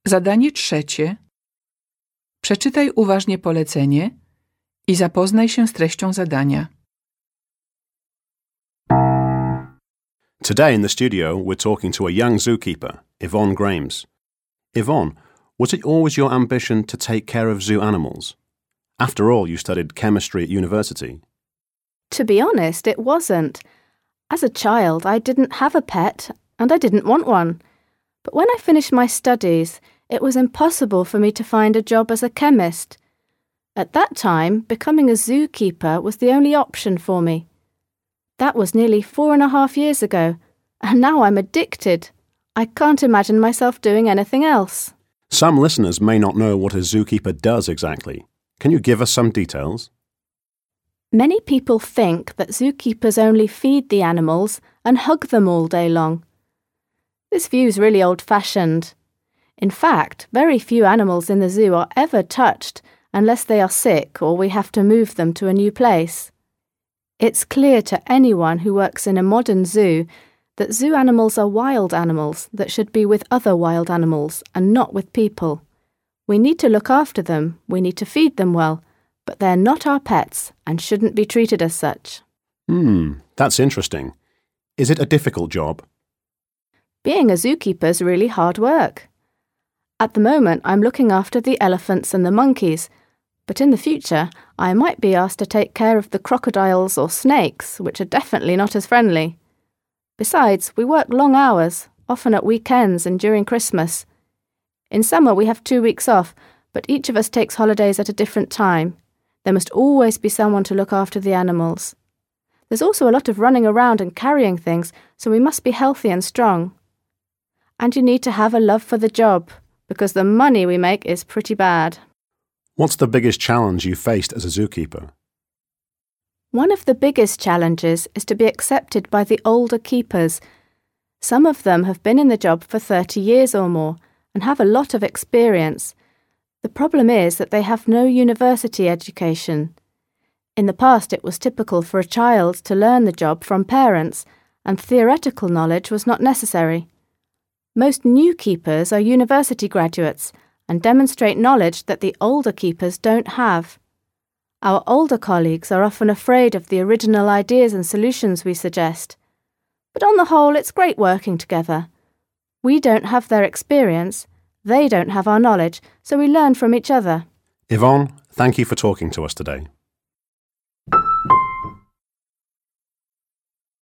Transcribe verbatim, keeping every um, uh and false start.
Zadanie trzecie. Przeczytaj uważnie polecenie i zapoznaj się z treścią zadania. Today in the studio, we're talking to a young zookeeper, Yvonne Grames. Yvonne, was it always your ambition to take care of zoo animals? After all, you studied chemistry at university. To be honest, it wasn't. As a child, I didn't have a pet, and I didn't want one. But when I finished my studies, it was impossible for me to find a job as a chemist. At that time, becoming a zookeeper was the only option for me. That was nearly four and a half years ago, and now I'm addicted. I can't imagine myself doing anything else. Some listeners may not know what a zookeeper does exactly. Can you give us some details? Many people think that zookeepers only feed the animals and hug them all day long. This view's really old-fashioned. In fact, very few animals in the zoo are ever touched unless they are sick or we have to move them to a new place. It's clear to anyone who works in a modern zoo that zoo animals are wild animals that should be with other wild animals and not with people. We need to look after them, we need to feed them well, but they're not our pets and shouldn't be treated as such. Hmm, that's interesting. Is it a difficult job? Being a zookeeper's really hard work. At the moment, I'm looking after the elephants and the monkeys, but in the future, I might be asked to take care of the crocodiles or snakes, which are definitely not as friendly. Besides, we work long hours, often at weekends and during Christmas. In summer, we have two weeks off, but each of us takes holidays at a different time. There must always be someone to look after the animals. There's also a lot of running around and carrying things, so we must be healthy and strong. And you need to have a love for the job, because the money we make is pretty bad. What's the biggest challenge you faced as a zookeeper? One of the biggest challenges is to be accepted by the older keepers. Some of them have been in the job for thirty years or more and have a lot of experience. The problem is that they have no university education. In the past, it was typical for a child to learn the job from parents, and theoretical knowledge was not necessary. Most new keepers are university graduates and demonstrate knowledge that the older keepers don't have. Our older colleagues are often afraid of the original ideas and solutions we suggest. But on the whole, it's great working together. We don't have their experience, they don't have our knowledge, so we learn from each other. Yvonne, thank you for talking to us today.